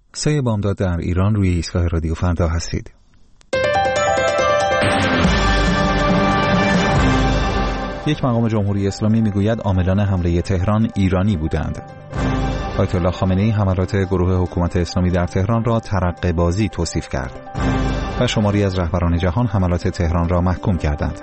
3 بامداد در ایران روی ایستگاه رادیو فردا هستید. یک مقام جمهوری اسلامی میگوید عاملان حمله تهران ایرانی بودند. آیت الله خامنه‌ای حملات گروه حکومت اسلامی در تهران را ترقه بازی توصیف کرد و شماری از رهبران جهان حملات تهران را محکوم کردند.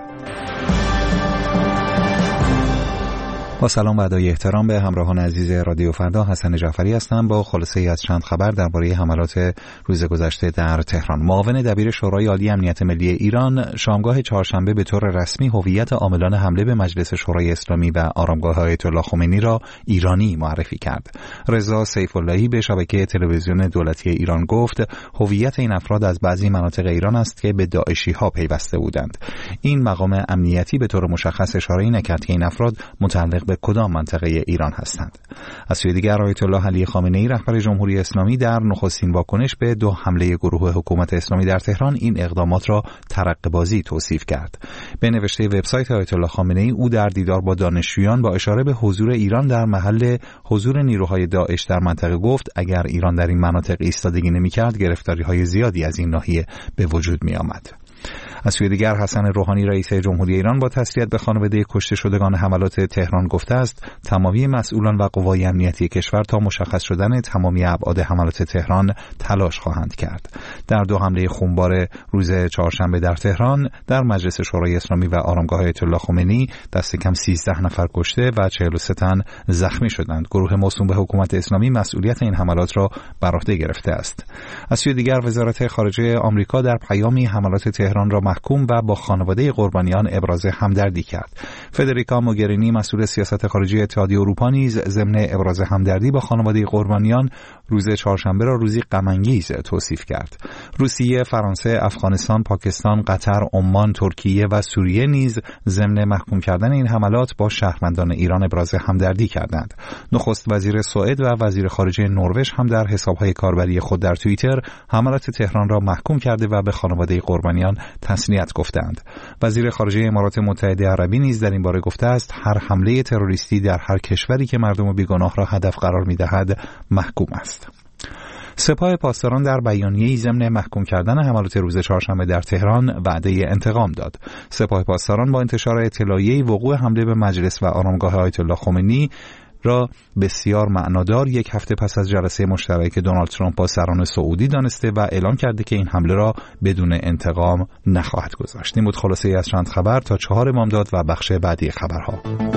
با سلام و ادای احترام به همراهان عزیز رادیو فردا، حسن جعفری هستم با خلاصه ای از چند خبر درباره حملات روز گذشته در تهران. معاون دبیر شورای عالی امنیت ملی ایران شامگاه چهارشنبه به طور رسمی هویت عاملان حمله به مجلس شورای اسلامی و آرامگاه آیت الله خمینی را ایرانی معرفی کرد. رضا سیف‌اللهی به شبکه تلویزیون دولتی ایران گفت هویت این افراد از بعضی مناطق ایران است که به داعشی‌ها پیوسته بودند. این مقام امنیتی به طور مشخص اشاره نکرد که این افراد متعلق به کدام منطقه ایران هستند. از سوی دیگر آیت الله علی خامنه‌ای رهبر جمهوری اسلامی در نخستین واکنش به 2 حمله گروه حکومت اسلامی در تهران این اقدامات را ترقه بازی توصیف کرد. به نوشته وبسایت آیت الله خامنه‌ای او در دیدار با دانشجویان با اشاره به حضور ایران در محل حضور نیروهای داعش در منطقه گفت اگر ایران در این مناطق ایستادگی نمی‌کرد گرفتاری‌های زیادی از این ناحیه به وجود می‌آمد. از سوی دیگر حسن روحانی رئیس جمهوری ایران با تسلیت به خانواده کشته شدگان حملات تهران گفته است تمامی مسئولان و قوای امنیتی کشور تا مشخص شدن تمامی ابعاد حملات تهران تلاش خواهند کرد. در 2 حمله خونبار روز چهارشنبه در تهران در مجلس شورای اسلامی و آرامگاه آیت الله خمینی دست کم 13 نفر کشته و 43 تن زخمی شدند. گروه موسوم به حکومت اسلامی مسئولیت این حملات را بر عهده گرفته است. از سوی دیگر وزارت خارجه آمریکا در پیامی حملات تهران را محکوم و با خانواده قربانیان ابراز همدردی کرد. فدریکا موگرینی مسئول سیاست خارجی اتحادیه اروپا نیز ضمن ابراز همدردی با خانواده قربانیان روز چهارشنبه را روزی غم‌انگیز توصیف کرد. روسیه، فرانسه، افغانستان، پاکستان، قطر، عمان، ترکیه و سوریه نیز ضمن محکوم کردن این حملات با شهروندان ایران ابراز همدردی کردند. نخست وزیر سوئد و وزیر خارجه نروژ هم در حساب‌های کاربری خود در توییتر حملات تهران را محکوم کرده و به خانواده قربانیان تسلیت گفتند. وزیر خارجه امارات متحده عربی نیز در این باره گفته است هر حمله تروریستی در هر کشوری که مردم بیگناه را هدف قرار می‌دهد محکوم است. سپاه پاسداران در بیانیه‌ای ضمن محکوم کردن حملات روز چهارشنبه در تهران وعده انتقام داد. سپاه پاسداران با انتشار اطلاعیه‌ای وقوع حمله به مجلس و آرامگاه آیت الله خمینی را بسیار معنادار 1 هفته پس از جلسه مشترک دونالد ترامپ با سران سعودی دانسته و اعلام کرده که این حمله را بدون انتقام نخواهد گذاشت. این بود خلاصه ای از چند خبر تا 4 بامداد و بخش بعدی خبرها.